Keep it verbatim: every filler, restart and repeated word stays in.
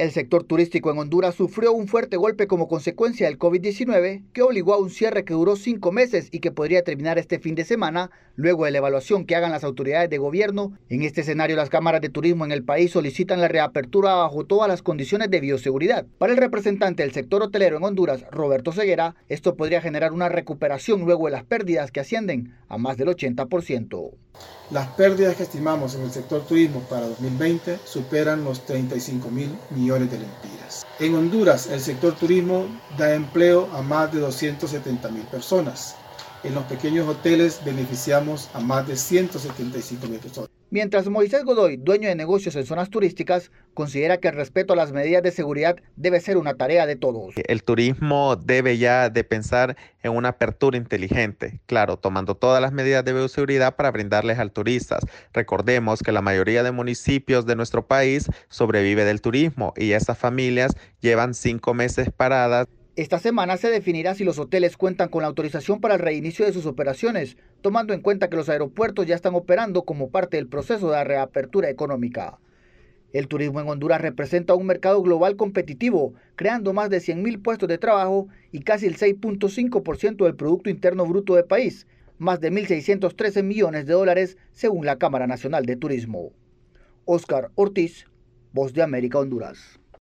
El sector turístico en Honduras sufrió un fuerte golpe como consecuencia del COVID diecinueve que obligó a un cierre que duró cinco meses y que podría terminar este fin de semana, luego de la evaluación que hagan las autoridades de gobierno. En este escenario, las cámaras de turismo en el país solicitan la reapertura bajo todas las condiciones de bioseguridad. Para el representante del sector hotelero en Honduras, Roberto Ceguera, esto podría generar una recuperación luego de las pérdidas que ascienden a más del ochenta por ciento. Las pérdidas que estimamos en el sector turismo para dos mil veinte superan los treinta y cinco mil millones de lempiras. En Honduras, el sector turismo da empleo a más de doscientas setenta mil personas. En los pequeños hoteles beneficiamos a más de ciento setenta y cinco mil personas. Mientras Moisés Godoy, dueño de negocios en zonas turísticas, considera que el respeto a las medidas de seguridad debe ser una tarea de todos. El turismo debe ya de pensar en una apertura inteligente, claro, tomando todas las medidas de bioseguridad para brindarles al turistas. Recordemos que la mayoría de municipios de nuestro país sobrevive del turismo y esas familias llevan cinco meses paradas. Esta semana se definirá si los hoteles cuentan con la autorización para el reinicio de sus operaciones, tomando en cuenta que los aeropuertos ya están operando como parte del proceso de reapertura económica. El turismo en Honduras representa un mercado global competitivo, creando más de cien mil puestos de trabajo y casi el seis punto cinco por ciento del Producto Interno Bruto del país, más de mil seiscientos trece millones de dólares según la Cámara Nacional de Turismo. Oscar Ortiz, Voz de América, Honduras.